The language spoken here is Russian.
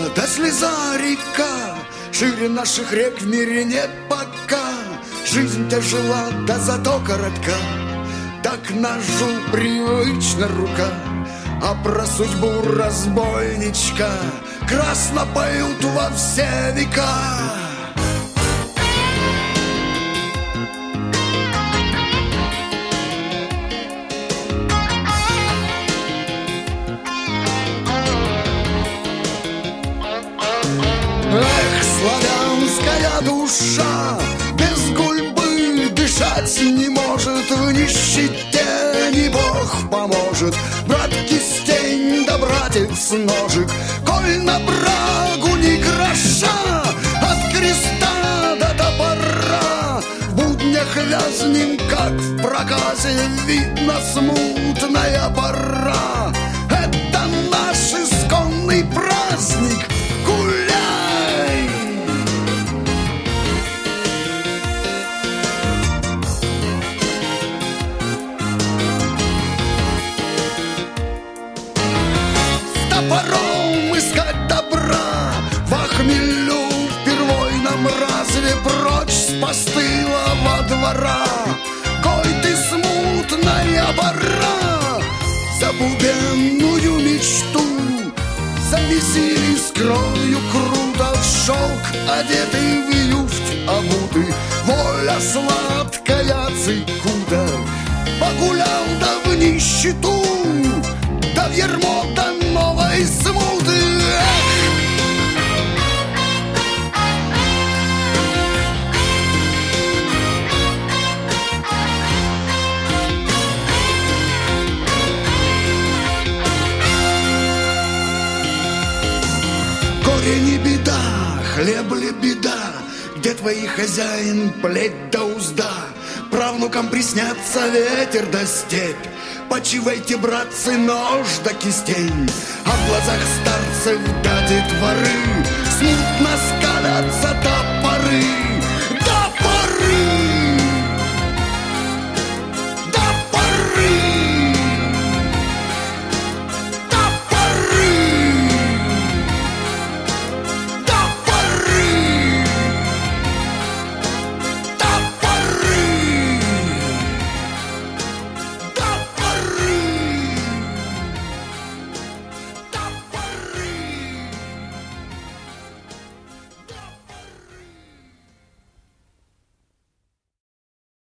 да слеза река, шире наших рек в мире нет пока. Жизнь тяжела, да зато коротка, да к ножу привычна рука. А про судьбу разбойничка красно поют во все века. Эх, славянская душа без гульбы дышать не может. В нищете не Бог поможет. Брат кистень да братец ножик, коль на брагу ни гроша, от креста до топора в буднях вязнем, как в проказе. Видно смутная пора. Это наш исконный праздник. Гуляй! С топором искать добра во хмелю впервой нам разве прочь с постылого двора. Кой ты смутная пора, за бубенную мечту, за веселье скрою круто в шелк, одетый в юфть обутый. Воля сладкая цикуда, погулял да в нищету, да в ярмо до новой смуты. Горе не беда, хлеб ли беда, где твой хозяин плеть да узда. Правнукам приснятся ветер да степь. Почивайте, братцы, нож да кистень. А в глазах старцев да детворы смутно скалятся топоры.